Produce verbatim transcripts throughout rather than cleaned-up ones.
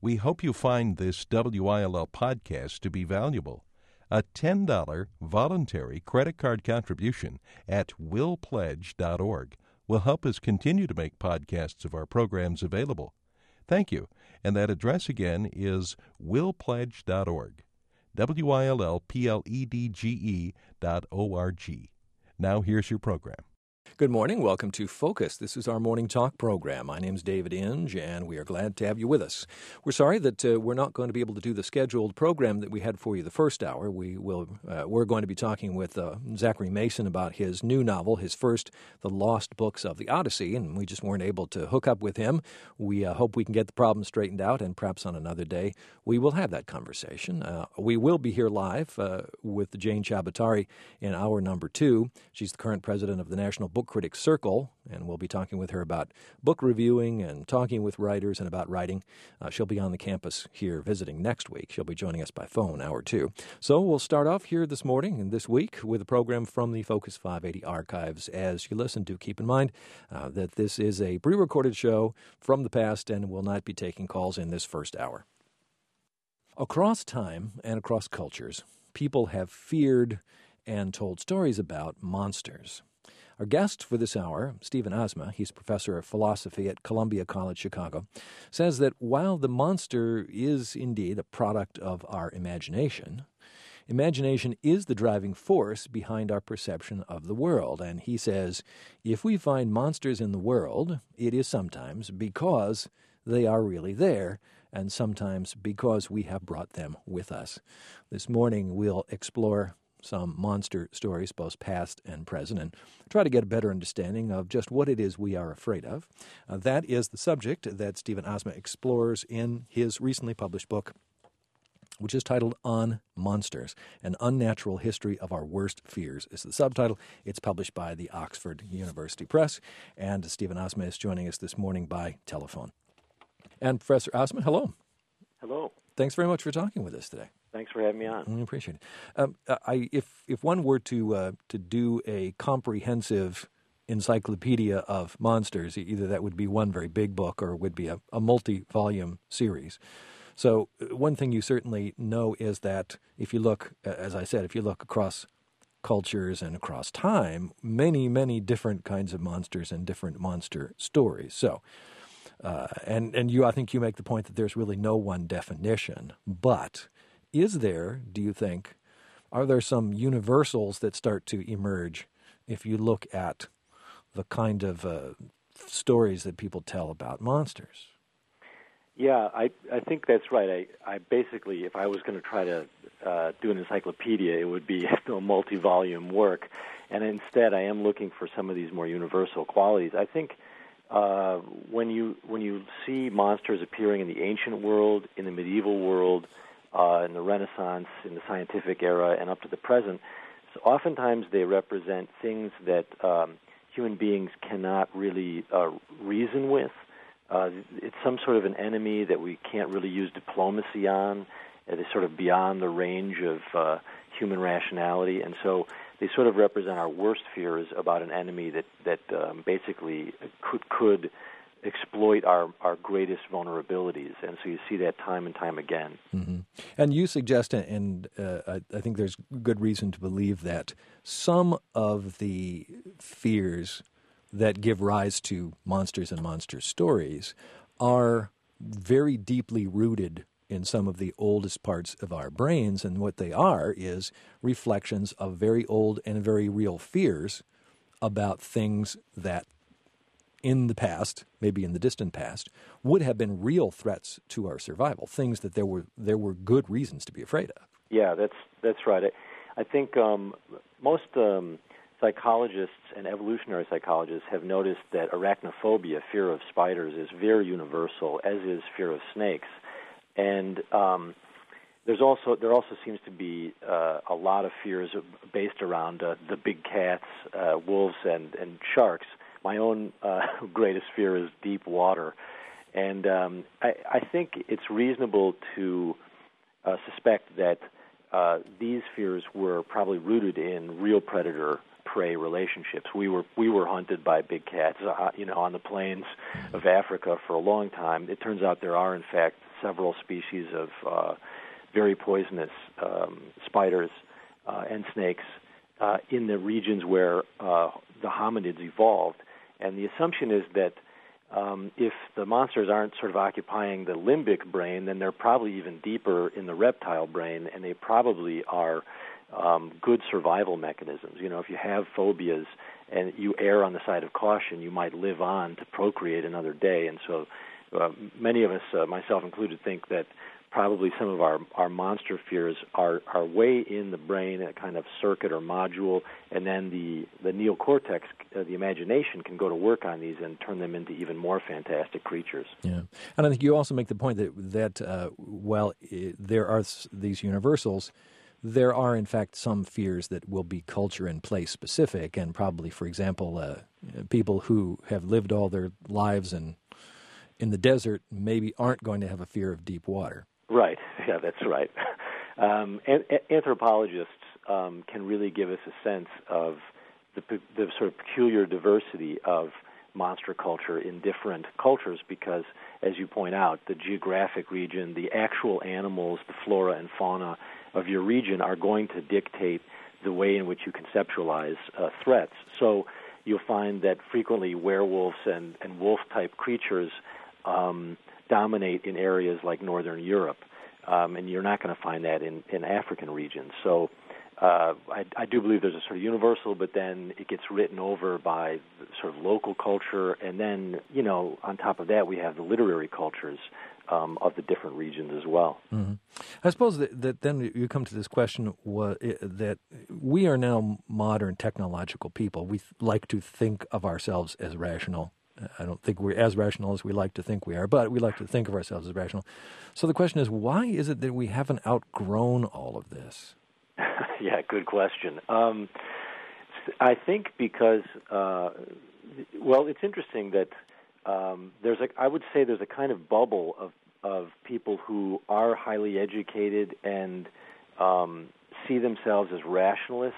We hope you find this W I L L podcast to be valuable. A ten dollars voluntary credit card contribution at will pledge dot org will help us continue to make podcasts of our programs available. Thank you. And that address again is will pledge dot org. W I L L P L E D G E dot O R G. Now here's your program. Good morning. Welcome to Focus. This is our morning talk program. My name's David Inge, and we are glad to have you with us. We're sorry that uh, we're not going to be able to do the scheduled program that we had for you the first hour. We will. Uh, we're going to be talking with uh, Zachary Mason about his new novel, his first, The Lost Books of the Odyssey, and we just weren't able to hook up with him. We uh, hope we can get the problem straightened out, and perhaps on another day we will have that conversation. Uh, we will be here live uh, with Jane Chabatari in hour number two. She's the current president of the National Book Critics Circle, and we'll be talking with her about book reviewing and talking with writers and about writing. Uh, she'll be on the campus here visiting next week. She'll be joining us by phone, hour two. So we'll start off here this morning and this week with a program from the Focus five eighty archives. As you listen to, keep in mind uh, that this is a pre-recorded show from the past and will not be taking calls in this first hour. Across time and across cultures, people have feared and told stories about monsters. Our guest for this hour, Stephen Asma, he's professor of philosophy at Columbia College Chicago, says that while the monster is indeed a product of our imagination, imagination is the driving force behind our perception of the world. And he says, if we find monsters in the world, it is sometimes because they are really there, and sometimes because we have brought them with us. This morning, we'll explore some monster stories, both past and present, and try to get a better understanding of just what it is we are afraid of. Uh, that is the subject that Stephen Asma explores in his recently published book, which is titled On Monsters, An Unnatural History of Our Worst Fears is the subtitle. It's published by the Oxford University Press, and Stephen Asma is joining us this morning by telephone. And Professor Asma, hello. Hello. Thanks very much for talking with us today. Thanks for having me on. I appreciate it. Um, I, if if one were to uh, to do a comprehensive encyclopedia of monsters, either that would be one very big book or it would be a, a multi-volume series. So one thing you certainly know is that if you look, as I said, if you look across cultures and across time, many, many different kinds of monsters and different monster stories. So, uh, and, and you, I think you make the point that there's really no one definition, but is there, do you think, are there some universals that start to emerge if you look at the kind of uh, stories that people tell about monsters? Yeah, I I think that's right. I, I basically, if I was going to try to uh, do an encyclopedia, it would be a multi-volume work. And instead, I am looking for some of these more universal qualities. I think uh, when you when you see monsters appearing in the ancient world, in the medieval world, Uh, in the Renaissance, in the scientific era, and up to the present, so oftentimes they represent things that um, human beings cannot really uh, reason with. Uh, it's some sort of an enemy that we can't really use diplomacy on. It is sort of beyond the range of uh, human rationality, and so they sort of represent our worst fears about an enemy that that um, basically could could exploit our, our greatest vulnerabilities. And so you see that time and time again. Mm-hmm. And you suggest, and uh, I, I think there's good reason to believe that some of the fears that give rise to monsters and monster stories are very deeply rooted in some of the oldest parts of our brains. And what they are is reflections of very old and very real fears about things that in the past, maybe in the distant past, would have been real threats to our survival, things that there were there were good reasons to be afraid of. Yeah, that's that's right. I, I think um, most um, psychologists and evolutionary psychologists have noticed that arachnophobia, fear of spiders, is very universal, as is fear of snakes. And um, there's also there also seems to be uh, a lot of fears based around uh, the big cats, uh, wolves, and, and sharks. My own uh, greatest fear is deep water. And um, I, I think it's reasonable to uh, suspect that uh, these fears were probably rooted in real predator-prey relationships. We were we were hunted by big cats, uh, you know, on the plains of Africa for a long time. It turns out there are, in fact, several species of uh, very poisonous um, spiders uh, and snakes uh, in the regions where uh, the hominids evolved. And the assumption is that um, if the monsters aren't sort of occupying the limbic brain, then they're probably even deeper in the reptile brain, and they probably are um, good survival mechanisms. You know, if you have phobias and you err on the side of caution, you might live on to procreate another day. And so uh, many of us, uh, myself included, think that probably some of our, our monster fears are, are way in the brain, a kind of circuit or module, and then the, the neocortex, uh, the imagination, can go to work on these and turn them into even more fantastic creatures. Yeah, and I think you also make the point that, that uh, while it, there are these universals, there are, in fact, some fears that will be culture and place specific, and probably, for example, uh, people who have lived all their lives in, in the desert maybe aren't going to have a fear of deep water. Right. Yeah, that's right. Um, and, anthropologists um, can really give us a sense of the, the sort of peculiar diversity of monster culture in different cultures because, as you point out, the geographic region, the actual animals, the flora and fauna of your region are going to dictate the way in which you conceptualize uh, threats. So you'll find that frequently werewolves and, and wolf-type creatures um, dominate in areas like northern Europe, um, and you're not going to find that in, in African regions. So uh, I, I do believe there's a sort of universal, but then it gets written over by the sort of local culture, and then, you know, on top of that we have the literary cultures um, of the different regions as well. Mm-hmm. I suppose that, that then you come to this question wa- that we are now modern technological people. We th- like to think of ourselves as rational. I don't think we're as rational as we like to think we are, but we like to think of ourselves as rational. So the question is, why is it that we haven't outgrown all of this? Yeah, good question. Um, I think because, uh, well, it's interesting that um, there's a, I would say there's a kind of bubble of, of people who are highly educated and um, see themselves as rationalists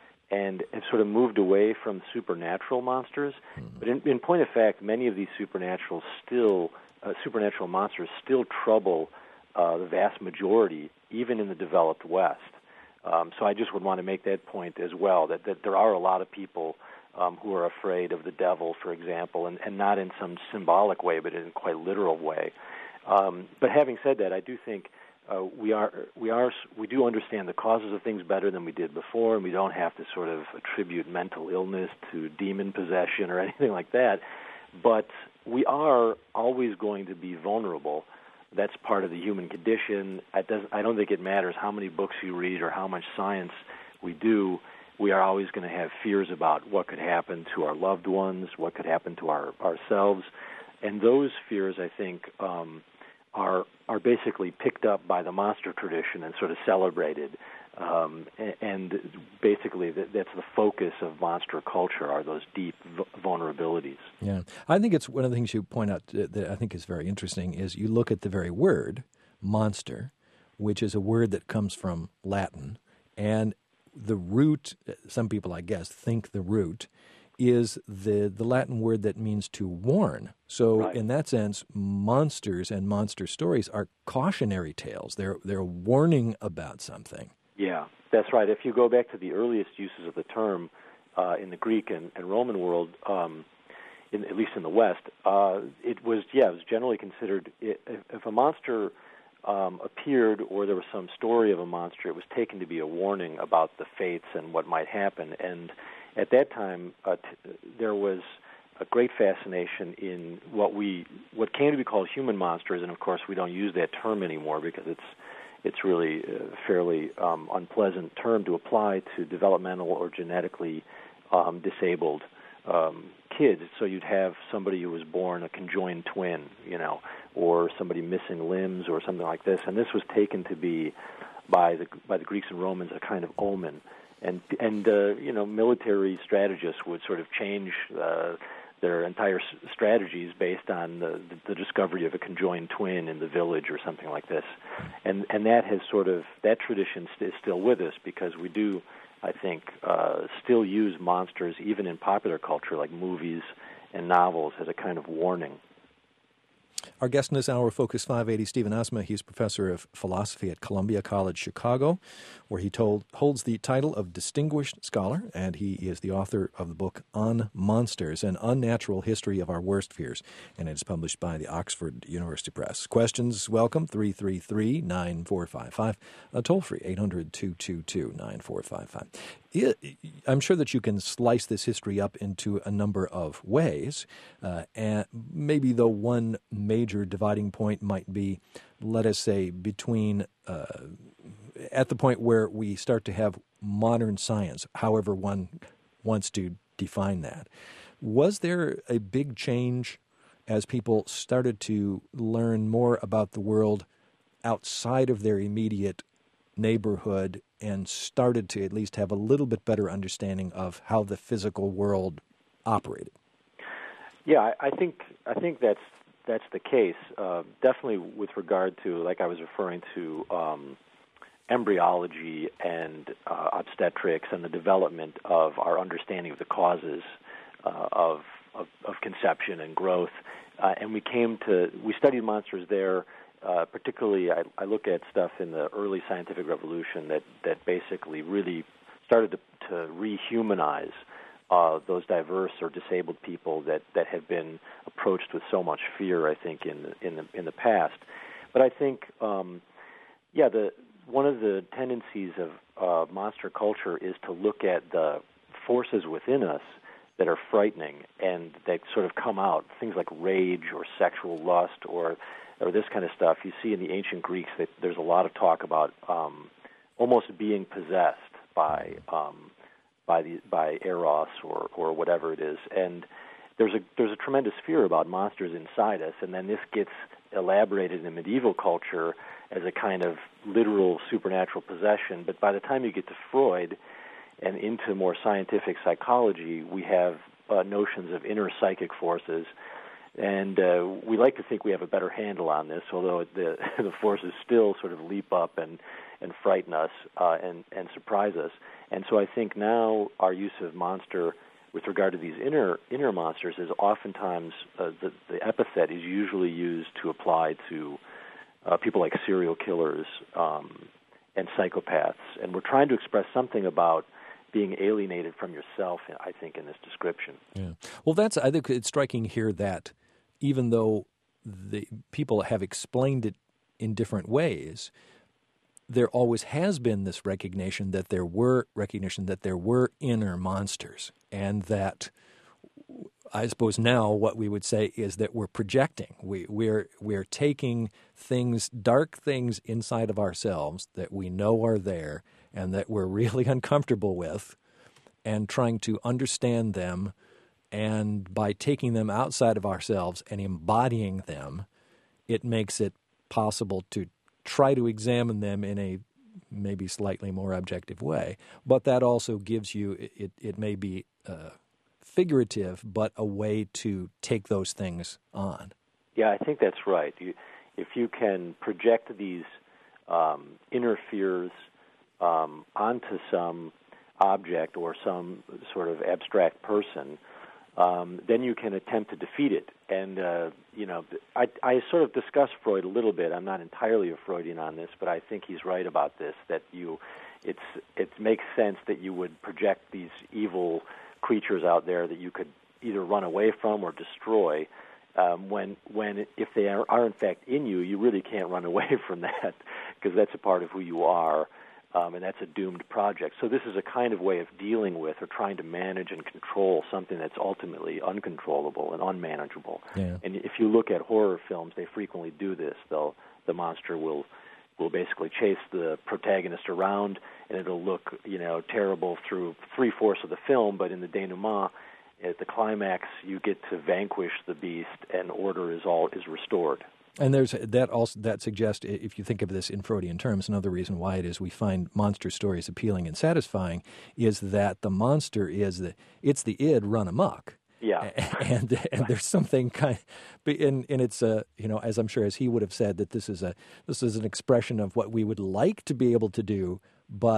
and have sort of moved away from supernatural monsters. Mm-hmm. But in, in point of fact, many of these supernatural still uh, supernatural monsters still trouble uh, the vast majority, even in the developed West. Um, so I just would want to make that point as well, that, that there are a lot of people um, who are afraid of the devil, for example, and, and not in some symbolic way, but in a quite literal way. Um, but having said that, I do think Uh, we are we are we do understand the causes of things better than we did before, and we don't have to sort of attribute mental illness to demon possession or anything like that. But we are always going to be vulnerable. That's part of the human condition. It doesn't, I don't think it matters how many books you read or how much science we do. We are always going to have fears about what could happen to our loved ones, what could happen to our ourselves, and those fears, I think, Um, are are basically picked up by the monster tradition and sort of celebrated. Um, and basically that, that's the focus of monster culture, are those deep v- vulnerabilities. Yeah. I think it's one of the things you point out that I think is very interesting is you look at the very word, monster, which is a word that comes from Latin, and the root, some people, I guess, think the root is the, the Latin word that means to warn. So right. In that sense, monsters and monster stories are cautionary tales. They're they're warning about something. Yeah, that's right. If you go back to the earliest uses of the term uh, in the Greek and, and Roman world, um, in, at least in the West, uh, it was, yeah, it was generally considered, if, if a monster um, appeared or there was some story of a monster, it was taken to be a warning about the fates and what might happen. And at that time, uh, t- there was a great fascination in what we what came to be called human monsters, and of course we don't use that term anymore because it's it's really a fairly um, unpleasant term to apply to developmental or genetically um, disabled um, kids. So you'd have somebody who was born a conjoined twin, you know, or somebody missing limbs or something like this, and this was taken to be by the by the Greeks and Romans a kind of omen. And, and uh, you know, military strategists would sort of change uh, their entire s- strategies based on the, the discovery of a conjoined twin in the village or something like this. And and that has sort of, that tradition is still with us because we do, I think, uh, still use monsters even in popular culture like movies and novels as a kind of warning. Our guest in this hour, Focus five eighty, Stephen Asma. He's professor of philosophy at Columbia College Chicago, where he told, holds the title of Distinguished Scholar, and he is the author of the book On Monsters, An Unnatural History of Our Worst Fears, and it is published by the Oxford University Press. Questions, welcome, three three three, nine four five five, uh, toll-free, eight hundred, two two two, nine four five five. I'm sure that you can slice this history up into a number of ways, uh, and maybe the one major dividing point might be, let us say, between uh, at the point where we start to have modern science, however one wants to define that. Was there a big change as people started to learn more about the world outside of their immediate neighborhood and started to at least have a little bit better understanding of how the physical world operated? Yeah, I think I think that's that's the case. Uh, definitely with regard to, like I was referring to, um, embryology and uh, obstetrics and the development of our understanding of the causes uh, of, of of conception and growth. Uh, and we came to we studied monsters there. Uh, particularly, I, I look at stuff in the early scientific revolution that, that basically really started to, to rehumanize uh, those diverse or disabled people that, that have been approached with so much fear, I think, in the, in the in the past. But I think, um, yeah, the one of the tendencies of uh, monster culture is to look at the forces within us that are frightening and that sort of come out, things like rage or sexual lust or or this kind of stuff. You see in the ancient Greeks that there's a lot of talk about um, almost being possessed by um, by the by Eros or, or whatever it is, and there's a there's a tremendous fear about monsters inside us, and then this gets elaborated in medieval culture as a kind of literal supernatural possession. But by the time you get to Freud and into more scientific psychology, we have uh, notions of inner psychic forces. And uh, we like to think we have a better handle on this, although the the forces still sort of leap up and, and frighten us uh, and, and surprise us. And so I think now our use of monster with regard to these inner inner monsters is oftentimes uh, the, the epithet is usually used to apply to uh, people like serial killers um, and psychopaths. And we're trying to express something about being alienated from yourself, I think, in this description. Yeah. Well, that's I think it's striking here that even though the people have explained it in different ways, there always has been this recognition that there were recognition that there were inner monsters, and that I suppose now what we would say is that we're projecting. We, we're we're taking things, dark things inside of ourselves that we know are there and that we're really uncomfortable with, and trying to understand them. And by taking them outside of ourselves and embodying them, it makes it possible to try to examine them in a maybe slightly more objective way. But that also gives you, it, it may be uh, figurative, but a way to take those things on. Yeah, I think that's right. You, if you can project these um, inner fears um, onto some object or some sort of abstract person, Um, then you can attempt to defeat it. And, uh, you know, I, I sort of discuss Freud a little bit. I'm not entirely a Freudian on this, but I think he's right about this, that you, it's, it makes sense that you would project these evil creatures out there that you could either run away from or destroy. Um, when, when if they are, are in fact in you, you really can't run away from that because that's a part of who you are. Um, and that's a doomed project. So this is a kind of way of dealing with or trying to manage and control something that's ultimately uncontrollable and unmanageable. Yeah. And if you look at horror films, they frequently do this. They'll, the monster will will basically chase the protagonist around, and it'll look, you know, terrible through three-fourths of the film, but in the denouement, at the climax, you get to vanquish the beast, and order is all is restored. And there's that also that suggests, if you think of this in Freudian terms, another reason why it is we find monster stories appealing and satisfying is that the monster is the it's the id run amok. Yeah, and and there's something kind, of, and and it's a you know as I'm sure as he would have said that this is a this is an expression of what we would like to be able to do, but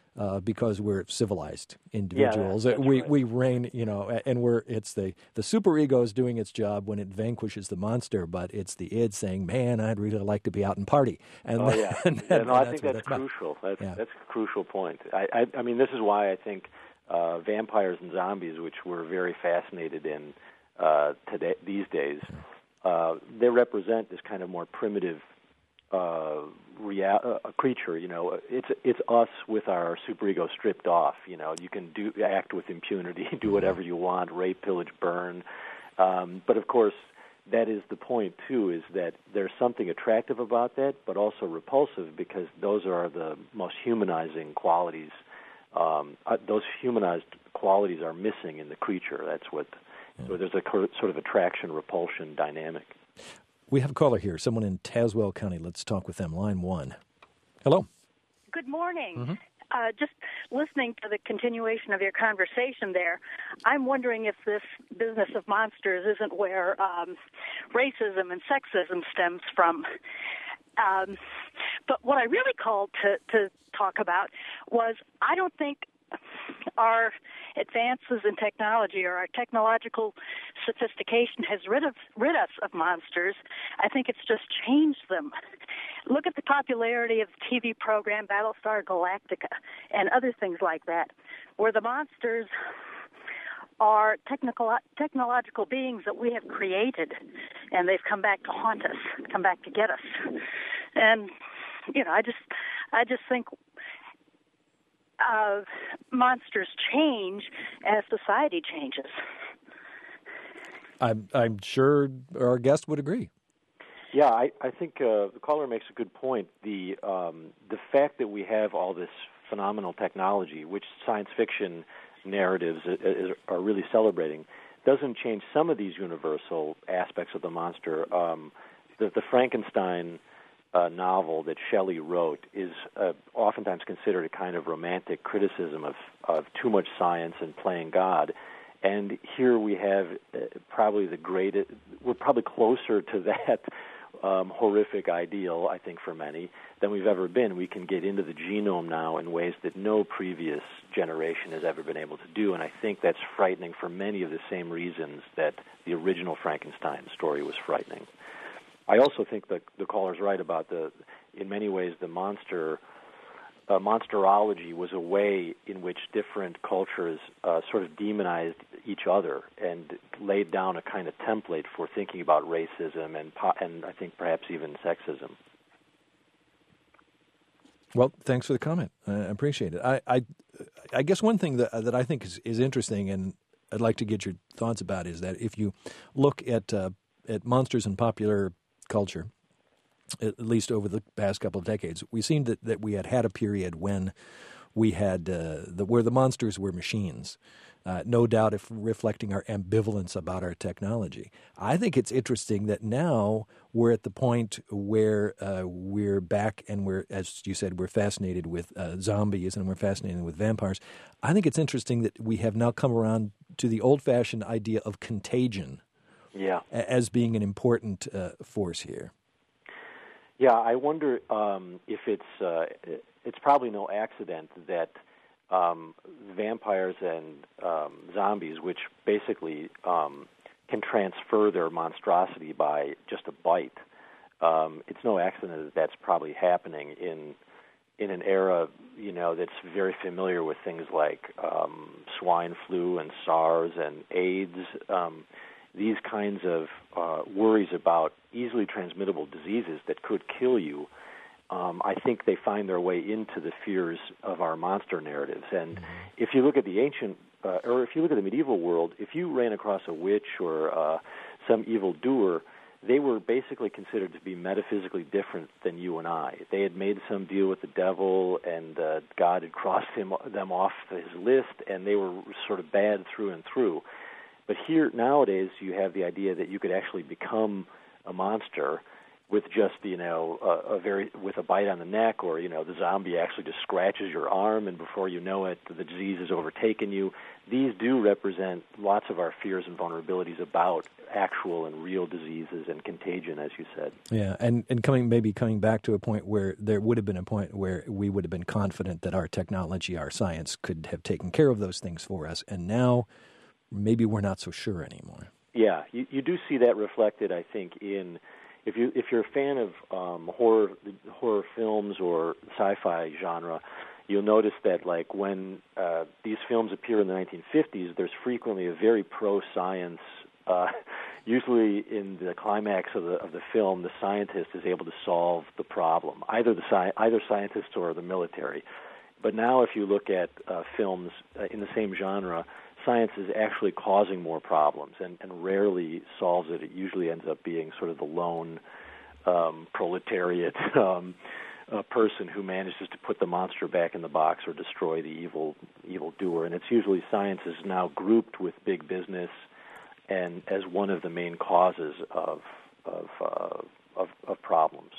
uh, because we're civilized individuals. Yeah, that's we right. we reign, you know, and we're it's the the superego is doing its job when it vanquishes the monster, but it's the id saying, "Man, I'd really like to be out and party." And oh that, yeah, and yeah that, no, I that's think what that's, that's crucial. That's Yeah. that's a crucial point. I, I I mean, this is why I think uh, vampires and zombies, which we're very fascinated in uh, today these days, uh, they represent this kind of more primitive uh, rea- uh, creature. You know, it's it's us with our superego stripped off. You know, you can do act with impunity, do whatever you want, rape, pillage, burn. Um, but of course, that is the point too. Is that there's something attractive about that, but also repulsive because those are the most humanizing qualities. Um, uh, those humanized qualities are missing in the creature. That's what. Yeah. So there's a sort of attraction-repulsion dynamic. We have a caller here, someone in Tazewell County. Let's talk with them. Line one. Hello. Good morning. Mm-hmm. Uh, just listening to the continuation of your conversation there, I'm wondering if this business of monsters isn't where um, racism and sexism stems from. Um, but what I really called to, to talk about was I don't think our advances in technology or our technological sophistication has rid of rid us of monsters. I think it's just changed them. Look at the popularity of the T V program Battlestar Galactica and other things like that, where the monsters are technical technological beings that we have created, and they've come back to haunt us, come back to get us. And you know, I just I just think Uh, monsters change as society changes. I'm, I'm sure our guest would agree. Yeah, I, I think uh, the caller makes a good point. The um, the fact that we have all this phenomenal technology, which science fiction narratives is, is, are really celebrating, doesn't change some of these universal aspects of the monster. Um, the, the Frankenstein Uh, novel that Shelley wrote is uh, oftentimes considered a kind of romantic criticism of, of too much science and playing God. And here we have uh, probably the greatest, we're probably closer to that um, horrific ideal, I think, for many, than we've ever been. We can get into the genome now in ways that no previous generation has ever been able to do. And I think that's frightening for many of the same reasons that the original Frankenstein story was frightening. I also think that the caller's right about the, in many ways, the monster, uh, monsterology was a way in which different cultures uh, sort of demonized each other and laid down a kind of template for thinking about racism and, and I think perhaps even sexism. Well, thanks for the comment. I appreciate it. I, I, I guess one thing that that I think is, is interesting, and I'd like to get your thoughts about, is that if you look at uh, at monsters in popular culture, at least over the past couple of decades, we seemed that, that we had had a period when we had uh, the, where the monsters were machines, uh, no doubt if reflecting our ambivalence about our technology. I think it's interesting that now we're at the point where uh, we're back and we're, as you said, we're fascinated with uh, zombies and we're fascinated with vampires. I think it's interesting that we have now come around to the old-fashioned idea of contagion. Yeah, as being an important uh, force here. Yeah, I wonder um, if it's uh, it's probably no accident that um, vampires and um, zombies, which basically um, can transfer their monstrosity by just a bite, um, it's no accident that that's probably happening in in an era, you know, that's very familiar with things like um, swine flu and SARS and AIDS. Um, these kinds of uh, worries about easily transmittable diseases that could kill you, um, I think they find their way into the fears of our monster narratives. And mm-hmm. if you look at the ancient, uh, or if you look at the medieval world, if you ran across a witch or uh, some evil doer, they were basically considered to be metaphysically different than you and I. They had made some deal with the devil, and uh, God had crossed him, them off his list, and they were sort of bad through and through. But here, nowadays, you have the idea that you could actually become a monster, with just, you know, a, a very with a bite on the neck, or, you know, the zombie actually just scratches your arm, and before you know it, the disease has overtaken you. These do represent lots of our fears and vulnerabilities about actual and real diseases and contagion, as you said. Yeah, and, and coming maybe coming back to a point where there would have been a point where we would have been confident that our technology, our science could have taken care of those things for us, and now maybe we're not so sure anymore. Yeah, you, you do see that reflected, I think, in if you if you're a fan of um, horror horror films or sci-fi genre, you'll notice that, like, when uh, these films appear in the nineteen fifties, there's frequently a very pro-science. Uh, usually, in the climax of the of the film, the scientist is able to solve the problem, either the sci- either scientists or the military. But now, if you look at uh, films uh, in the same genre, science is actually causing more problems and, and rarely solves it. It usually ends up being sort of the lone um, proletariat um, uh, person who manages to put the monster back in the box or destroy the evil evil doer. And it's usually science is now grouped with big business and as one of the main causes of of uh, of, of problems.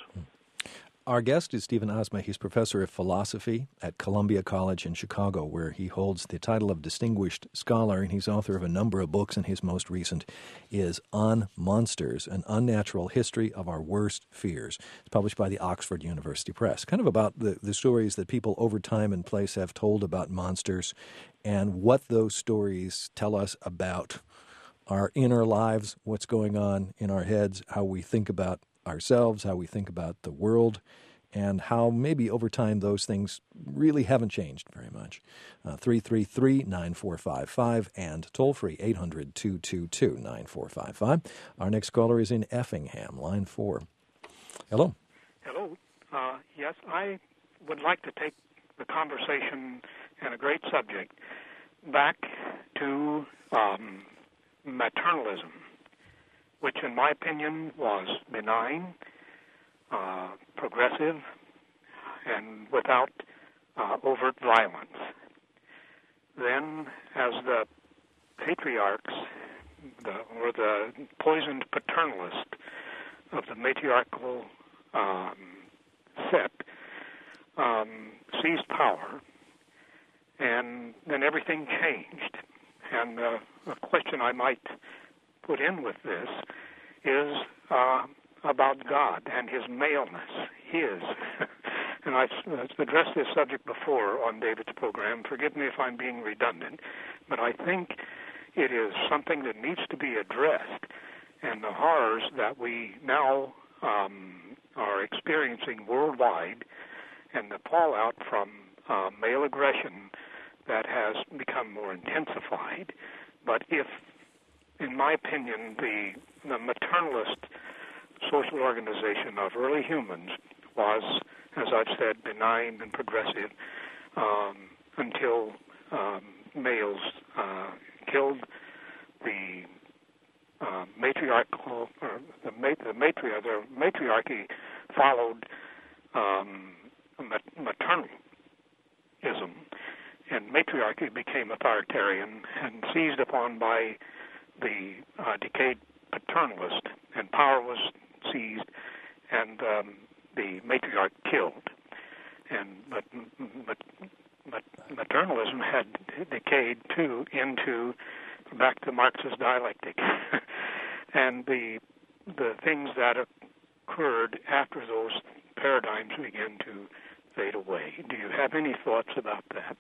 Our guest is Stephen Ozma. He's professor of philosophy at Columbia College in Chicago, where he holds the title of Distinguished Scholar, and he's author of a number of books, and his most recent is On Monsters, An Unnatural History of Our Worst Fears. It's published by the Oxford University Press, kind of about the, the stories that people over time and place have told about monsters and what those stories tell us about our inner lives, what's going on in our heads, how we think about ourselves, how we think about the world, and how maybe over time those things really haven't changed very much. Uh, three three three, nine four five five and toll-free eight hundred, two two two, nine four five five. Our next caller is in Effingham, line four. Hello. Hello. Uh, yes, I would like to take the conversation and a great subject back to um, maternalism, which in my opinion was benign, uh, progressive, and without uh, overt violence. Then, as the patriarchs, the, or the poisoned paternalist of the matriarchal um, set, um, seized power, and then everything changed. And uh, a question I might put in with this is uh, about God and his maleness, his. And I've addressed this subject before on David's program. Forgive me if I'm being redundant, but I think it is something that needs to be addressed. And the horrors that we now um, are experiencing worldwide and the fallout from uh, male aggression that has become more intensified. But if in my opinion, the, the maternalist social organization of early humans was, as I've said, benign and progressive um, until um, males uh, killed the uh, matriarchal, or the, mat- the, matri- the matriarchy followed um, mat- maternalism, and matriarchy became authoritarian and seized upon by the uh, decayed paternalist, and power was seized, and um, the matriarch killed. And but, but, but maternalism had decayed too into back to Marx's dialectic, and the the things that occurred after those paradigms began to fade away. Do you have any thoughts about that?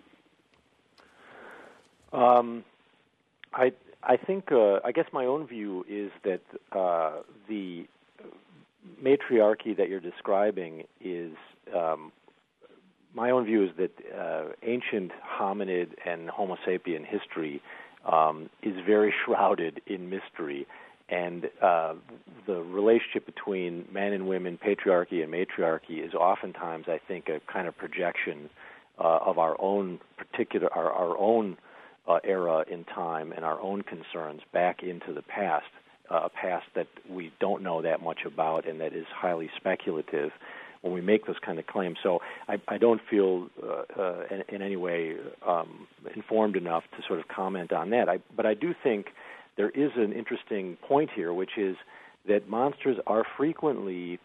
Um, I. I think, uh, I guess my own view is that uh, the matriarchy that you're describing is, um, my own view is that uh, ancient hominid and Homo sapien history um, is very shrouded in mystery. And uh, the relationship between men and women, patriarchy and matriarchy, is oftentimes, I think, a kind of projection uh, of our own particular, our, our own Uh, era in time and our own concerns back into the past, uh, a past that we don't know that much about and that is highly speculative when we make those kind of claims. So I, I don't feel uh, uh, in, in any way um, informed enough to sort of comment on that. I, but I do think there is an interesting point here, which is that monsters are frequently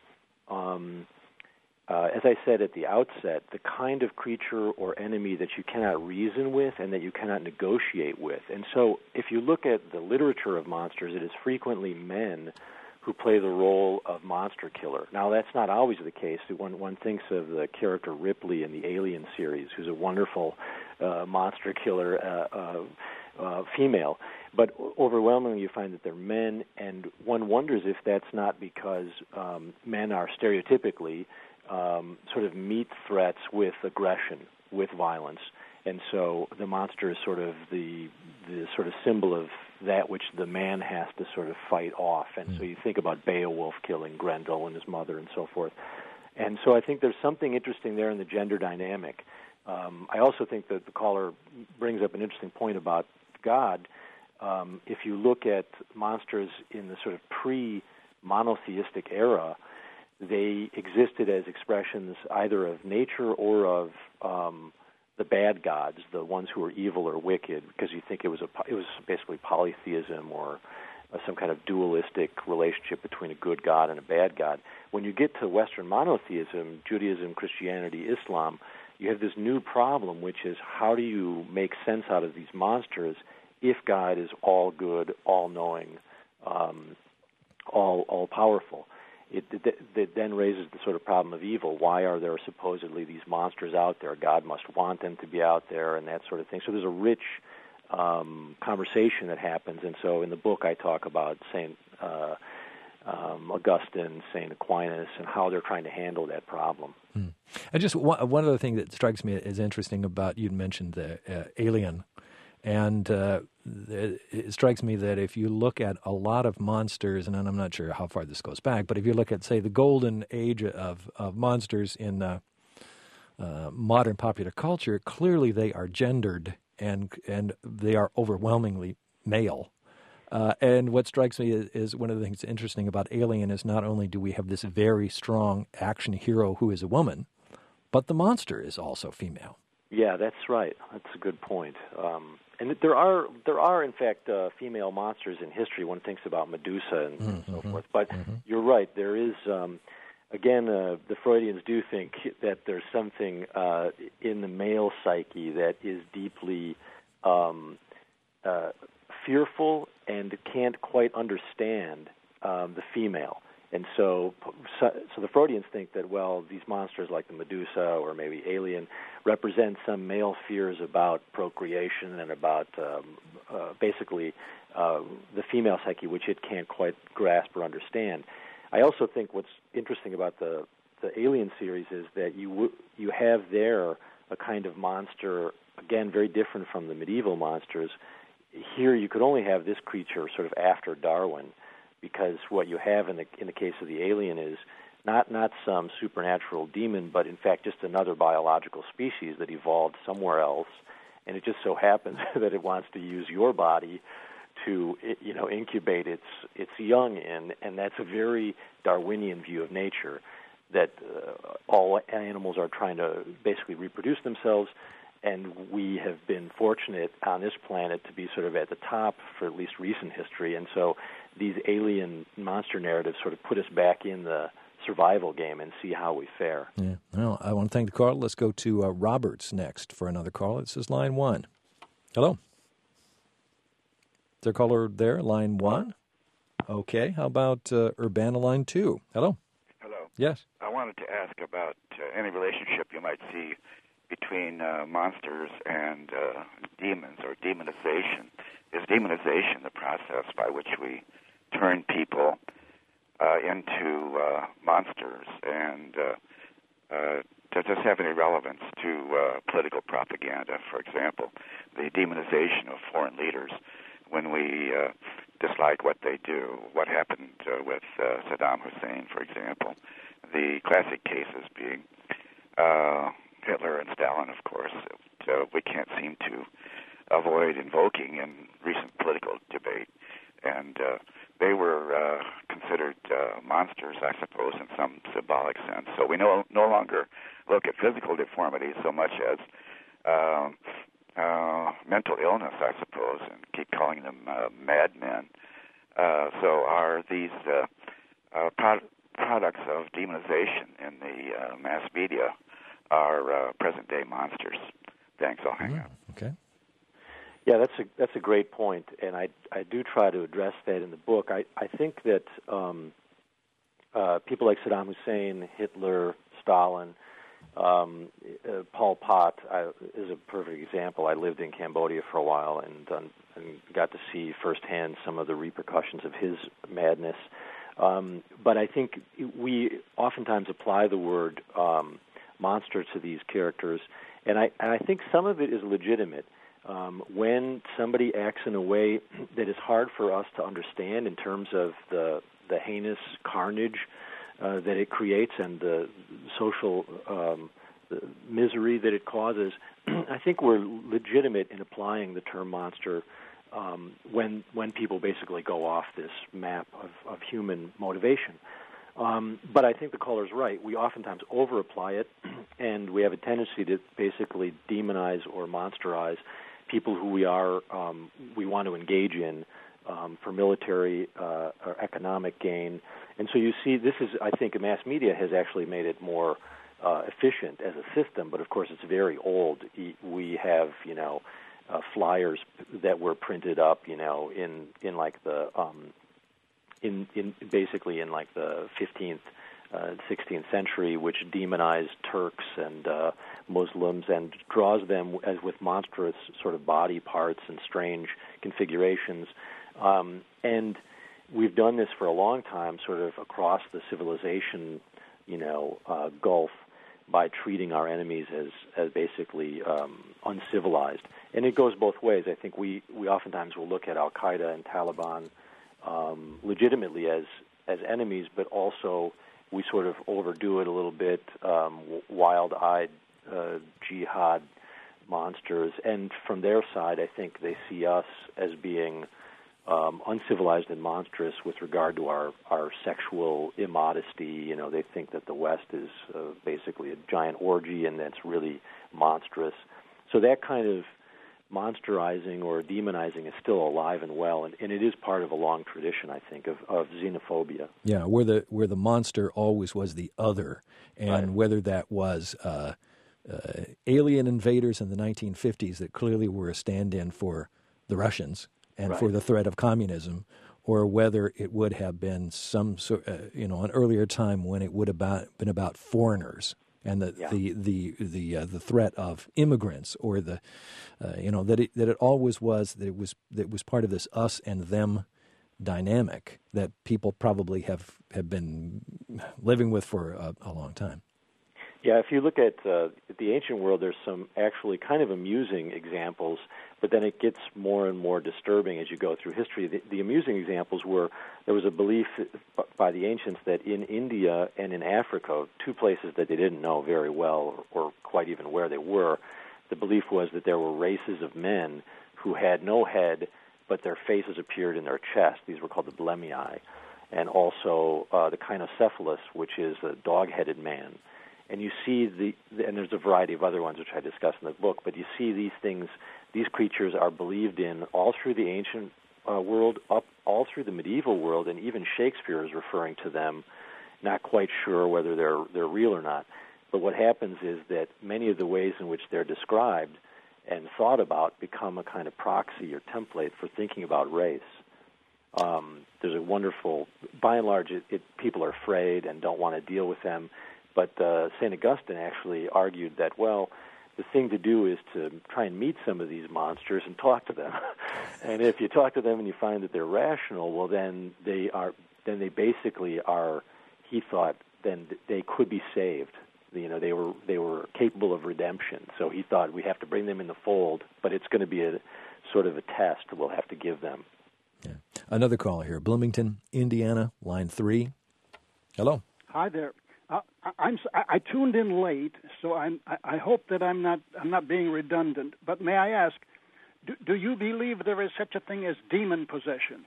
um, uh, as I said at the outset, the kind of creature or enemy that you cannot reason with and that you cannot negotiate with. And so if you look at the literature of monsters, it is frequently men who play the role of monster killer. Now, that's not always the case. One, one thinks of the character Ripley in the Alien series, who's a wonderful uh, monster killer uh, uh, uh, female. But overwhelmingly, you find that they're men, and one wonders if that's not because um, men are stereotypically um, sort of meet threats with aggression, with violence. And so the monster is sort of the the sort of symbol of that which the man has to sort of fight off. And mm. so you think about Beowulf killing Grendel and his mother and so forth. And so I think there's something interesting there in the gender dynamic. Um, I also think that the caller brings up an interesting point about God. Um, if you look at monsters in the sort of pre-monotheistic era, they existed as expressions either of nature or of um, the bad gods, the ones who were evil or wicked, because you think it was a it was basically polytheism or uh, some kind of dualistic relationship between a good god and a bad god. When you get to Western monotheism, Judaism, Christianity, Islam, you have this new problem, which is how do you make sense out of these monsters if God is all good, all knowing, um, all all powerful? It, it, it then raises the sort of problem of evil. Why are there supposedly these monsters out there? God must want them to be out there and that sort of thing. So there's a rich um, conversation that happens. And so in the book I talk about Saint uh, um, Augustine, Saint Aquinas, and how they're trying to handle that problem. Hmm. And just one, one other thing that strikes me as interesting about, you'd mentioned the uh, Alien. And uh, it strikes me that if you look at a lot of monsters, and I'm not sure how far this goes back, but if you look at, say, the golden age of, of monsters in uh, uh, modern popular culture, clearly they are gendered and and they are overwhelmingly male. Uh, and what strikes me is, is one of the things that's interesting about Alien is not only do we have this very strong action hero who is a woman, but the monster is also female. Yeah, that's right. That's a good point. Um, and there are, there are in fact, uh, female monsters in history. One thinks about Medusa and, mm-hmm. and so forth. But mm-hmm. you're right. There is, um, again, uh, the Freudians do think that there's something uh, in the male psyche that is deeply um, uh, fearful and can't quite understand um, the female. And so, so so the Freudians think that, well, these monsters like the Medusa or maybe Alien represent some male fears about procreation and about um, uh, basically uh, the female psyche, which it can't quite grasp or understand. I also think what's interesting about the, the Alien series is that you w- you have there a kind of monster, again, very different from the medieval monsters. Here you could only have this creature sort of after Darwin, because what you have in the in the case of the alien is not not some supernatural demon, but in fact just another biological species that evolved somewhere else, and it just so happens that it wants to use your body to you know incubate its its young in, and that's a very Darwinian view of nature, that uh, all animals are trying to basically reproduce themselves. And we have been fortunate on this planet to be sort of at the top for at least recent history. And so these alien monster narratives sort of put us back in the survival game and see how we fare. Yeah. Well, I want to thank the caller. Let's go to uh, Roberts next for another call. This is line one. Hello. Is there a caller there? Line one? Okay. How about uh, Urbana line two? Hello. Hello. Yes. I wanted to ask about uh, any relationship you might see between uh, monsters and uh, demons or demonization. Is demonization the process by which we turn people uh, into uh, monsters? And uh, uh, does this have any relevance to uh, political propaganda? For example, the demonization of foreign leaders when we uh, dislike what they do. What happened uh, with uh, Saddam Hussein, for example? The classic cases being Uh, Hitler and Stalin, of course, uh, we can't seem to avoid invoking in recent political debate. And uh, they were uh, considered uh, monsters, I suppose, in some symbolic sense. So we no, no longer look at physical deformity so much as uh, uh, mental illness, I suppose, and keep calling them uh, madmen. Uh, so are these uh, uh, pro- products of demonization in the uh, mass media are uh, present-day monsters. Thanks. I'll hang mm, up. Okay. Yeah, that's a that's a great point, and I I do try to address that in the book. I I think that um, uh, people like Saddam Hussein, Hitler, Stalin, um, uh, Pol Pot I, is a perfect example. I lived in Cambodia for a while and, um, and got to see firsthand some of the repercussions of his madness. Um, but I think we oftentimes apply the word um, monster to these characters, and I and I think some of it is legitimate. Um, when somebody acts in a way that is hard for us to understand in terms of the the heinous carnage uh, that it creates and the social um, the misery that it causes, I think we're legitimate in applying the term monster um, when when people basically go off this map of, of human motivation. Um, but I think the caller's right. We oftentimes over-apply it, and we have a tendency to basically demonize or monsterize people who we are um, we want to engage in um, for military uh, or economic gain. And so you see, this is, I think, mass media has actually made it more uh, efficient as a system, but of course it's very old. We have, you know, uh, flyers that were printed up, you know, in, in like the, um, in, in basically in like the fifteenth, uh, sixteenth century, which demonized Turks and uh, Muslims and draws them as with monstrous sort of body parts and strange configurations. Um, and we've done this for a long time, sort of across the civilization, you know, uh, gulf, by treating our enemies as, as basically um, uncivilized. And it goes both ways. I think we, we oftentimes will look at Al-Qaeda and Taliban um, legitimately as, as enemies, but also we sort of overdo it a little bit, um, wild-eyed uh, jihad monsters. And from their side, I think they see us as being um, uncivilized and monstrous with regard to our, our sexual immodesty. You know, they think that the West is uh, basically a giant orgy, and that's really monstrous. So that kind of monsterizing or demonizing is still alive and well, and, and it is part of a long tradition, I think, of, of xenophobia. Yeah, where the where the monster always was the other, and right. whether that was uh, uh, alien invaders in the nineteen fifties that clearly were a stand-in for the Russians and right. for the threat of communism, or whether it would have been some sort, uh, you know, an earlier time when it would have about, been about foreigners and the yeah. the the the, uh, the threat of immigrants, or the uh, you know that it that it always was that it was that it was part of this us and them dynamic that people probably have have been living with for a, a long time. Yeah, if you look at uh, the ancient world, there's some actually kind of amusing examples, but then it gets more and more disturbing as you go through history. The, the amusing examples were there was a belief by the ancients that in India and in Africa, two places that they didn't know very well or, or quite even where they were, the belief was that there were races of men who had no head, but their faces appeared in their chest. These were called the Blemii, and also uh, the Kynocephalus, which is a dog-headed man. And you see the, and there's a variety of other ones which I discuss in the book, but you see these things, these creatures are believed in all through the ancient uh, world, up all through the medieval world, and even Shakespeare is referring to them, not quite sure whether they're they're real or not. But what happens is that many of the ways in which they're described and thought about become a kind of proxy or template for thinking about race. Um, there's a wonderful, by and large, it, it, people are afraid and don't want to deal with them. But uh, Saint Augustine actually argued that, well, the thing to do is to try and meet some of these monsters and talk to them. And if you talk to them and you find that they're rational, well, then they are. Then they basically are. He thought then they could be saved. You know, they were they were capable of redemption. So he thought we have to bring them in the fold, but it's going to be a sort of a test we'll have to give them. Yeah. Another caller here, Bloomington, Indiana, line three. Hello. Hi there. Uh, I'm I tuned in late, so I'm I hope that I'm not I'm not being redundant. But may I ask, do, do you believe there is such a thing as demon possession?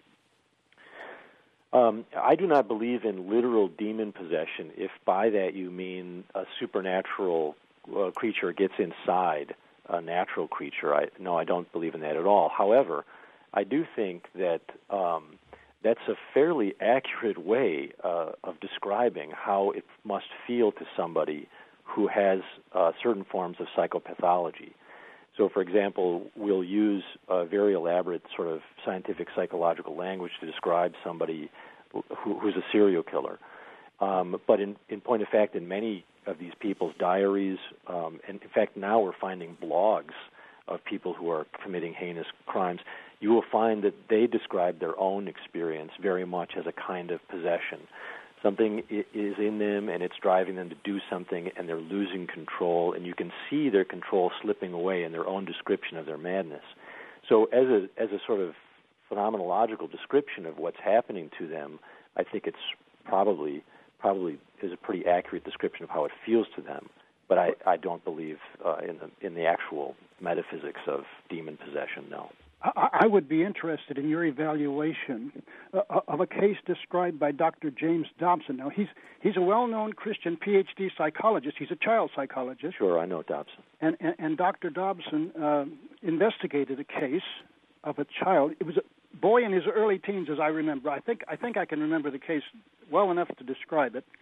Um, I do not believe in literal demon possession. If by that you mean a supernatural uh, creature gets inside a natural creature, I no, I don't believe in that at all. However, I do think that um, that's a fairly accurate way uh, of describing how it must feel to somebody who has uh, certain forms of psychopathology. So, for example, we'll use a very elaborate sort of scientific psychological language to describe somebody who, who's a serial killer. Um, but in, in point of fact, in many of these people's diaries, um, and in fact now we're finding blogs of people who are committing heinous crimes, you will find that they describe their own experience very much as a kind of possession. Something is in them, and it's driving them to do something, and they're losing control, and you can see their control slipping away in their own description of their madness. So as a as a sort of phenomenological description of what's happening to them, I think it's probably probably is a pretty accurate description of how it feels to them. But I, I don't believe uh, in the in the actual metaphysics of demon possession, no. I would be interested in your evaluation of a case described by Doctor James Dobson. Now, he's he's a well-known Christian P H D psychologist. He's a child psychologist. Sure, I know Dobson. And and, and Doctor Dobson uh, investigated a case of a child. It was a boy in his early teens, as I remember. I think I think I can remember the case well enough to describe it.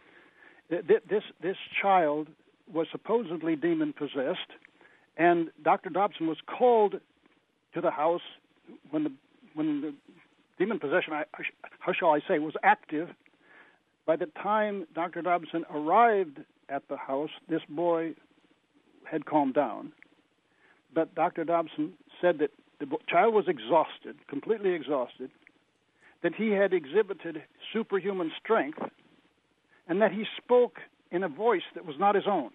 This this child was supposedly demon-possessed, and Doctor Dobson was called to the house when the when the demon possession, I, how shall I say, was active. By the time Doctor Dobson arrived at the house, this boy had calmed down. But Doctor Dobson said that the child was exhausted, completely exhausted, that he had exhibited superhuman strength, and that he spoke in a voice that was not his own.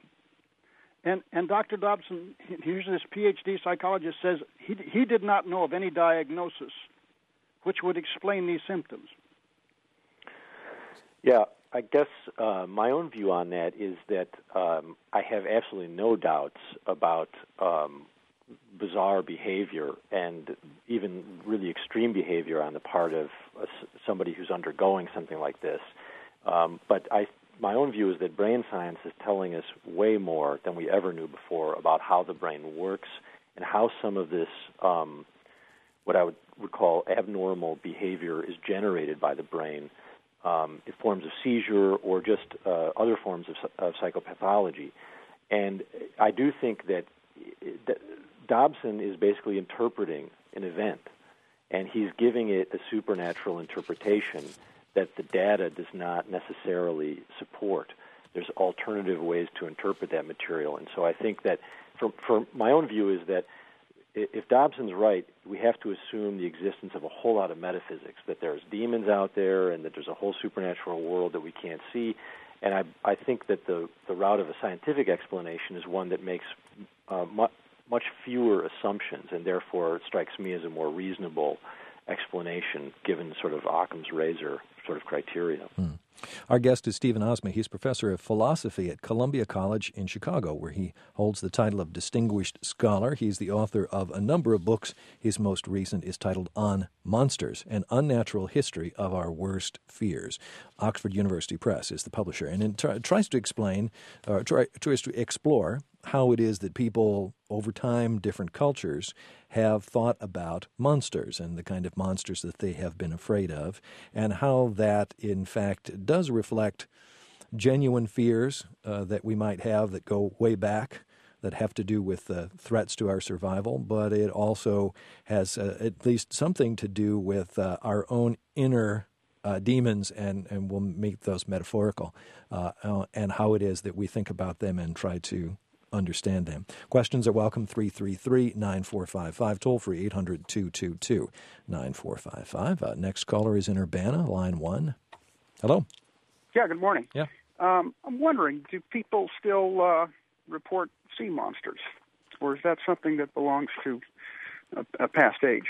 And and Doctor Dobson, here's this P H D psychologist, says he he did not know of any diagnosis which would explain these symptoms. Yeah, I guess uh, my own view on that is that um, I have absolutely no doubts about um, bizarre behavior and even really extreme behavior on the part of uh, somebody who's undergoing something like this. Um, but I. My own view is that brain science is telling us way more than we ever knew before about how the brain works and how some of this, um, what I would, would call abnormal behavior, is generated by the brain um, in forms of seizure or just uh, other forms of, of psychopathology. And I do think that, that Dobson is basically interpreting an event, and he's giving it a supernatural interpretation that the data does not necessarily support. There's alternative ways to interpret that material. And so I think that, for, for my own view, is that if Dobson's right, we have to assume the existence of a whole lot of metaphysics, that there's demons out there and that there's a whole supernatural world that we can't see. And I, I think that the, the route of a scientific explanation is one that makes uh, much, much fewer assumptions, and therefore it strikes me as a more reasonable explanation given sort of Occam's razor sort of criteria. Hmm. Our guest is Stephen Ozma. He's professor of philosophy at Columbia College in Chicago, where he holds the title of Distinguished Scholar. He's the author of a number of books. His most recent is titled On Monsters, An Unnatural History of Our Worst Fears. Oxford University Press is the publisher, and it try, tries to explain, or try, tries to explore how it is that people, over time, different cultures, have thought about monsters and the kind of monsters that they have been afraid of, and how that, in fact, does reflect genuine fears uh, that we might have that go way back, that have to do with uh, threats to our survival, but it also has uh, at least something to do with uh, our own inner uh, demons, and, and we'll make those metaphorical, uh, and how it is that we think about them and try to understand them. Questions are welcome, three three three, nine four five five, toll free, eight hundred, two two two, nine four five five. Uh, next caller is in Urbana, line one. Hello. Yeah, good morning. Yeah. Um, I'm wondering, do people still uh, report sea monsters, or is that something that belongs to a, a past age?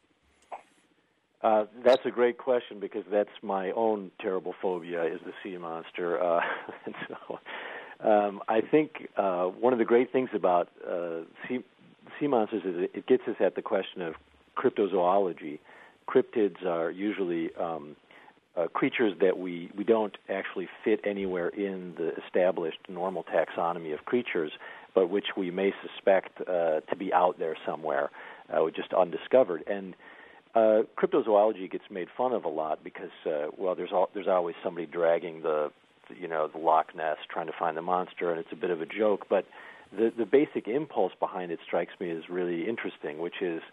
Uh, that's a great question, because that's my own terrible phobia, is the sea monster. Uh, and so um, I think uh, one of the great things about uh, sea, sea monsters is it, it gets us at the question of cryptozoology. Cryptids are usually um, uh, creatures that we, we don't actually fit anywhere in the established normal taxonomy of creatures, but which we may suspect uh, to be out there somewhere, uh, just undiscovered. And uh, cryptozoology gets made fun of a lot because, uh, well, there's al- there's always somebody dragging the, you know, the Loch Ness trying to find the monster, and it's a bit of a joke. But the the basic impulse behind it strikes me as really interesting, which is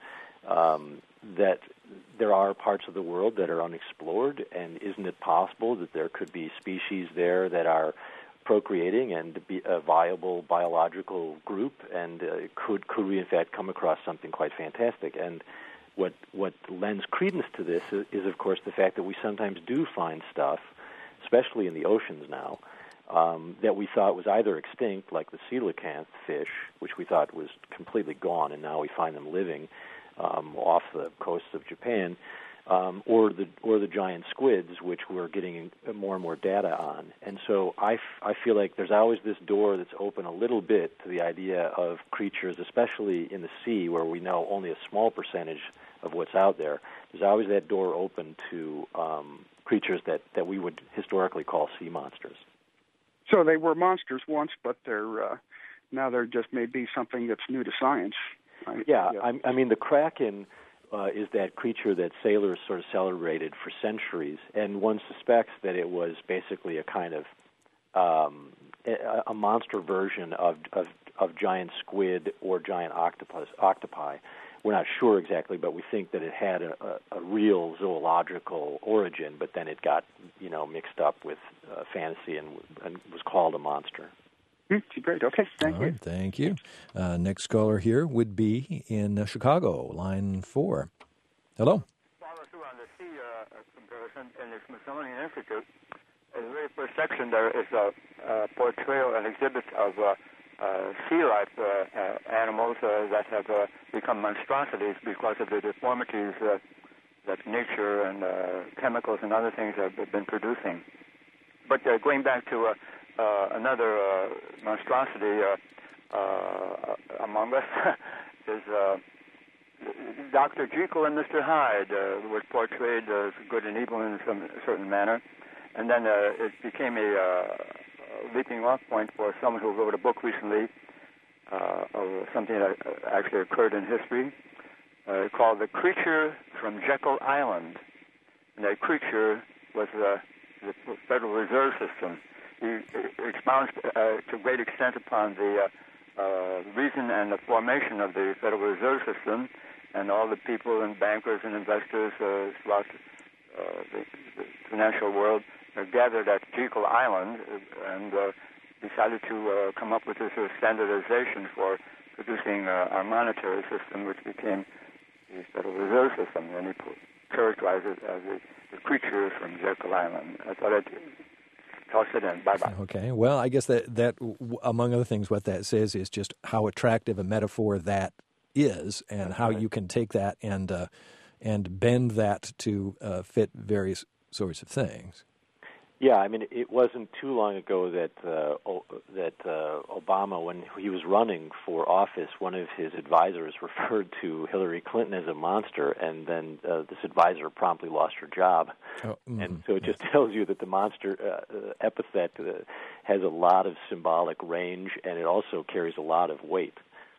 um, that there are parts of the world that are unexplored, and isn't it possible that there could be species there that are procreating and be a viable biological group, and uh, could could we in fact come across something quite fantastic? And what what lends credence to this is, is of course the fact that we sometimes do find stuff, especially in the oceans now, um, that we thought was either extinct, like the coelacanth fish, which we thought was completely gone, and now we find them living um, off the coasts of Japan. Um, or the or the giant squids, which we're getting more and more data on. And so I, f- I feel like there's always this door that's open a little bit to the idea of creatures, especially in the sea, where we know only a small percentage of what's out there. There's always that door open to um, creatures that, that we would historically call sea monsters. So they were monsters once, but they're uh, now they're just maybe something that's new to science. Right? Yeah, yeah. I, I mean, the Kraken Uh, is that creature that sailors sort of celebrated for centuries, and one suspects that it was basically a kind of um, a, a monster version of, of of giant squid or giant octopus octopi. We're not sure exactly, but we think that it had a, a, a real zoological origin, but then it got you know mixed up with uh, fantasy and, and was called a monster. Mm, great. Okay. Thank All you. Right, thank you. Uh, next caller here would be in uh, Chicago, line four. Hello. Follow through on the sea uh, comparison in the Smithsonian Institute. In the very first section, there is a, a portrayal, an exhibit of uh, uh, sea life uh, uh, animals uh, that have uh, become monstrosities because of the deformities uh, that nature and uh, chemicals and other things have been producing. But uh, going back to uh, Uh, another uh, monstrosity uh, uh, among us is uh, Doctor Jekyll and Mister Hyde, uh, was portrayed as good and evil in some certain manner, and then uh, it became a uh, leaping off point for someone who wrote a book recently uh, of something that actually occurred in history uh, called The Creature from Jekyll Island. And that creature was uh, the Federal Reserve System. He expounds uh, to a great extent upon the uh, uh, reason and the formation of the Federal Reserve System, and all the people and bankers and investors uh, throughout uh, the, the financial world uh, gathered at Jekyll Island and uh, decided to uh, come up with this uh, standardization for producing uh, our monetary system, which became the Federal Reserve System. And he characterized it as the, the creature from Jekyll Island. I thought it. Toss it in. Bye-bye. Okay. Well, I guess that, that, among other things, what that says is just how attractive a metaphor that is, and That's how right. you can take that and uh, and bend that to uh, fit various sorts of things. Yeah, I mean, it wasn't too long ago that uh, o- that uh, Obama, when he was running for office, one of his advisors referred to Hillary Clinton as a monster, and then uh, this advisor promptly lost her job. Oh, mm-hmm. And so it just tells you that the monster uh, epithet uh, has a lot of symbolic range, and it also carries a lot of weight.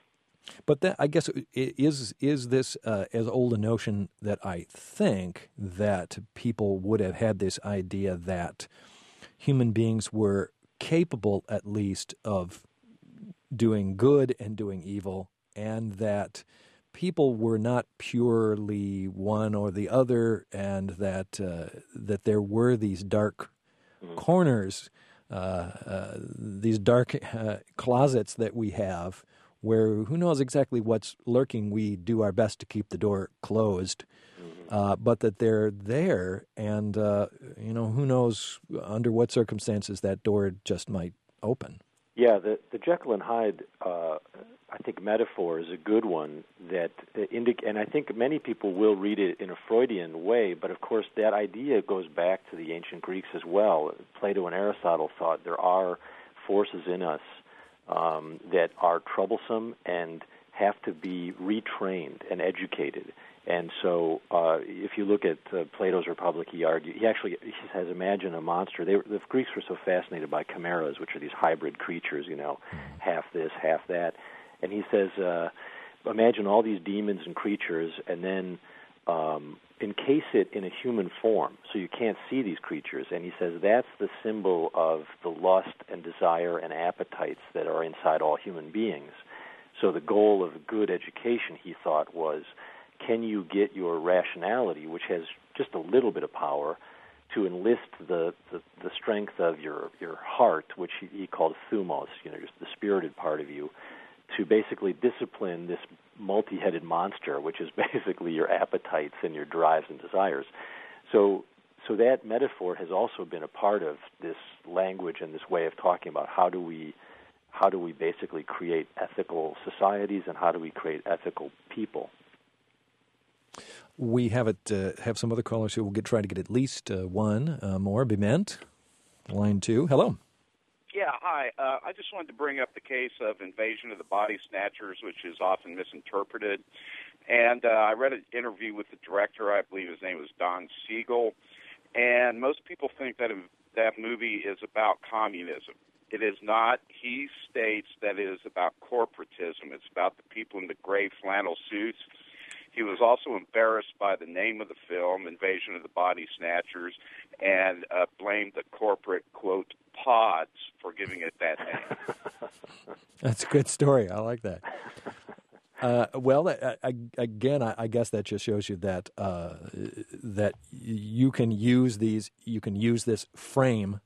But that, I guess, is is this uh, as old a notion that I think that people would have had this idea that human beings were capable, at least, of doing good and doing evil, and that people were not purely one or the other, and that uh, that there were these dark mm. corners, uh, uh, these dark uh, closets that we have, where who knows exactly what's lurking. We do our best to keep the door closed, mm-hmm. uh, but that they're there, and uh, you know, who knows under what circumstances that door just might open. Yeah, the, the Jekyll and Hyde, uh, I think, metaphor is a good one that uh, indic- and I think many people will read it in a Freudian way, but of course that idea goes back to the ancient Greeks as well. Plato and Aristotle thought there are forces in us um, that are troublesome and have to be retrained and educated. And so uh, if you look at uh, Plato's Republic, he argued, he actually he says, imagine a monster. They were, the Greeks were so fascinated by chimeras, which are these hybrid creatures, you know, half this, half that. And he says, uh, imagine all these demons and creatures, and then um, encase it in a human form so you can't see these creatures. And he says that's the symbol of the lust and desire and appetites that are inside all human beings. So the goal of good education, he thought, was can you get your rationality, which has just a little bit of power, to enlist the, the, the strength of your, your heart, which he, he called thumos, you know, just the spirited part of you, to basically discipline this multi-headed monster, which is basically your appetites and your drives and desires. So so that metaphor has also been a part of this language and this way of talking about how do we how do we basically create ethical societies and how do we create ethical people. We have it. Uh, have some other callers who will get try to get at least uh, one uh, more. Bement, line two. Hello. Yeah, hi. Uh, I just wanted to bring up the case of Invasion of the Body Snatchers, which is often misinterpreted. And uh, I read an interview with the director. I believe his name was Don Siegel. And most people think that that movie is about communism. It is not. He states that it is about corporatism. It's about the people in the gray flannel suits. He was also embarrassed by the name of the film, Invasion of the Body Snatchers, and uh, blamed the corporate, quote, pods for giving it that name. That's a good story. I like that. Uh, well, I, I, again, I, I guess that just shows you that uh, that you can use these, you can use this frame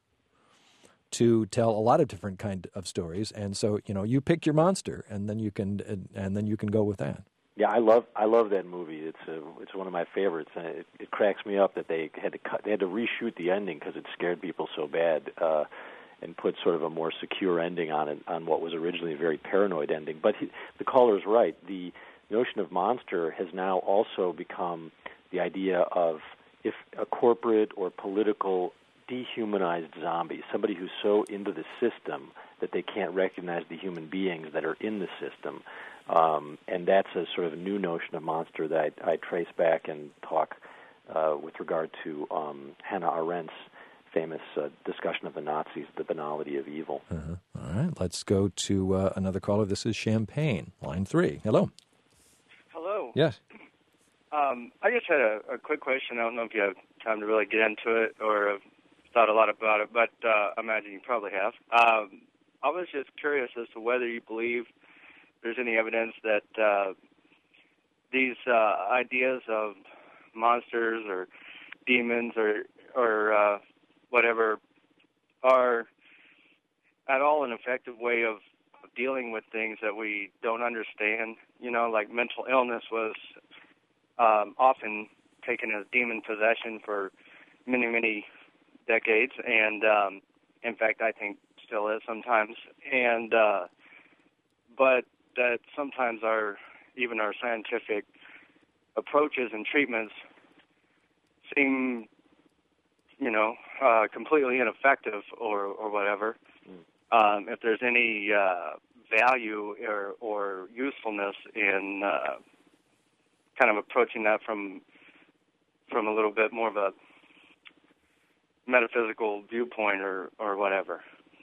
to tell a lot of different kind of stories, and so you know you pick your monster, and then you can and, and then you can go with that. Yeah, I love I love that movie. It's a, it's one of my favorites, and it, it cracks me up that they had to cut, they had to reshoot the ending because it scared people so bad, uh, and put sort of a more secure ending on it on what was originally a very paranoid ending. But he, the caller's right. The notion of monster has now also become the idea of if a corporate or political dehumanized zombie, somebody who's so into the system that they can't recognize the human beings that are in the system. Um, and that's a sort of a new notion of monster that I, I trace back and talk uh, with regard to um, Hannah Arendt's famous uh, discussion of the Nazis, the banality of evil. Uh-huh. All right, let's go to uh, another caller. This is Champagne, line three. Hello. Hello. Yes. Um, I just had a, a quick question. I don't know if you have time to really get into it or have thought a lot about it, but uh, I imagine you probably have. Um, I was just curious as to whether you believe there's any evidence that uh, these uh, ideas of monsters or demons or or uh, whatever are at all an effective way of, of dealing with things that we don't understand. You know, like mental illness was um, often taken as demon possession for many, many decades, and um, in fact, I think still is sometimes. And uh, but that sometimes our even our scientific approaches and treatments seem, you know, uh, completely ineffective or, or whatever. Um, if there's any uh, value or, or usefulness in uh, kind of approaching that from from a little bit more of a metaphysical viewpoint or, or whatever.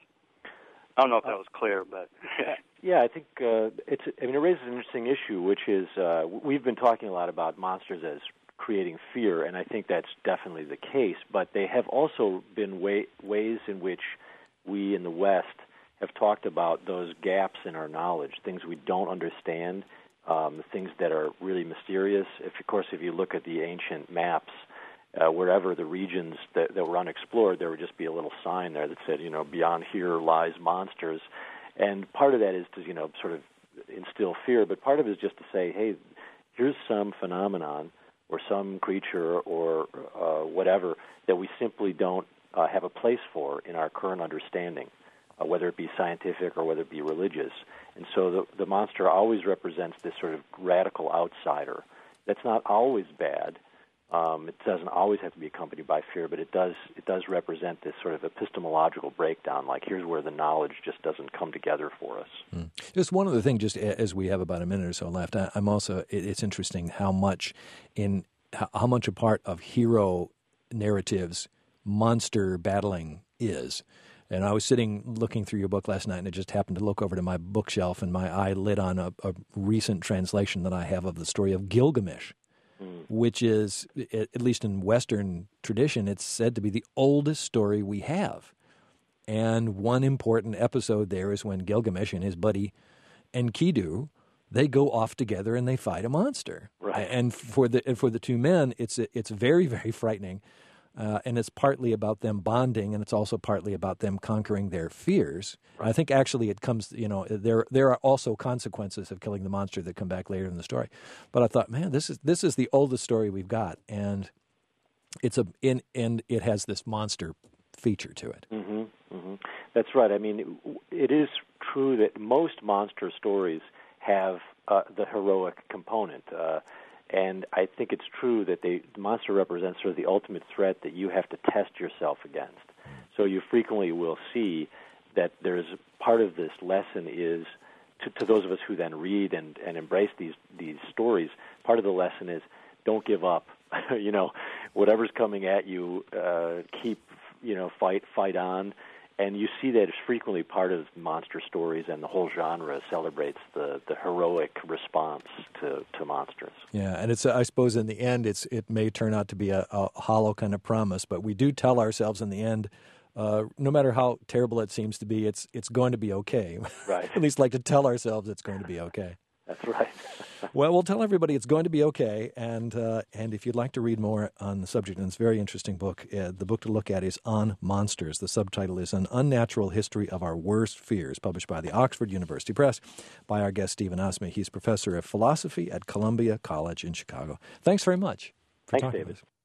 I don't know if that was clear, but... Yeah, I think uh, it's. I mean, it raises an interesting issue, which is uh, we've been talking a lot about monsters as creating fear, and I think that's definitely the case. But they have also been way, ways in which we in the West have talked about those gaps in our knowledge, things we don't understand, um, things that are really mysterious. If, of course, if you look at the ancient maps, uh, wherever the regions that, that were unexplored, there would just be a little sign there that said, you know, beyond here lies monsters. And part of that is to, you know, sort of instill fear, but part of it is just to say, hey, here's some phenomenon or some creature or uh, whatever that we simply don't uh, have a place for in our current understanding, uh, whether it be scientific or whether it be religious. And so the, the monster always represents this sort of radical outsider. That's not always bad. Um, it doesn't always have to be accompanied by fear, but it does it does represent this sort of epistemological breakdown, like here's where the knowledge just doesn't come together for us. Mm. Just one other thing, just as we have about a minute or so left, I, I'm also, it, it's interesting how much in how much a part of hero narratives monster battling is. And I was sitting looking through your book last night, and I just happened to look over to my bookshelf, and my eye lit on a, a recent translation that I have of the story of Gilgamesh. Mm. which is, at least in Western tradition, it's said to be the oldest story we have. And one important episode there is when Gilgamesh and his buddy Enkidu, they go off together and they fight a monster. Right. And for the and for the two men, it's it's very, very frightening. Uh, and it's partly about them bonding, and it's also partly about them conquering their fears. Right. I think actually it comes, you know, there there are also consequences of killing the monster that come back later in the story. But I thought, man, this is this is the oldest story we've got, and it's a in and it has this monster feature to it. Mm-hmm, mm-hmm. That's right. I mean, it is true that most monster stories have uh, the heroic component. Uh, And I think it's true that they, the monster represents sort of the ultimate threat that you have to test yourself against. So you frequently will see that there's part of this lesson is, to, to those of us who then read and, and embrace these, these stories, part of the lesson is don't give up. You know, whatever's coming at you, uh, keep, you know, fight, fight on. And you see that as frequently part of monster stories, and the whole genre celebrates the, the heroic response to, to monsters. Yeah, and it's I suppose in the end, it's it may turn out to be a, a hollow kind of promise, but we do tell ourselves in the end, uh, no matter how terrible it seems to be, it's it's going to be okay. Right. At least like to tell ourselves it's going to be okay. That's right. Well, we'll tell everybody it's going to be okay, and uh, and if you'd like to read more on the subject, and it's a very interesting book, uh, the book to look at is On Monsters. The subtitle is An Unnatural History of Our Worst Fears, published by the Oxford University Press, by our guest Stephen Osmy. He's professor of philosophy at Columbia College in Chicago. Thanks very much for Thanks, talking David. with us.